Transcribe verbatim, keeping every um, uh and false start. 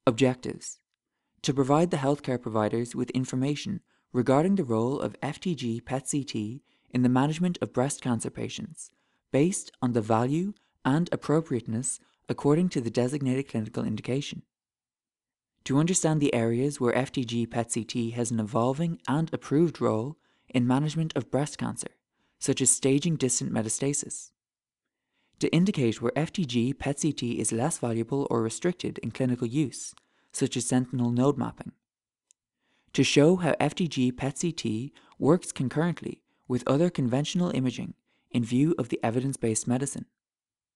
Objectives: to provide the healthcare providers with information regarding the role of F T G P E T C T in the management of breast cancer patients, based on the value and appropriateness according to the designated clinical indication. To understand the areas where F T G P E T C T has an evolving and approved role in management of breast cancer, such as staging distant metastasis. To indicate where F T G P E T C T is less valuable or restricted in clinical use, such as sentinel node mapping. To show how F T G P E T C T works concurrently with other conventional imaging in view of the evidence-based medicine.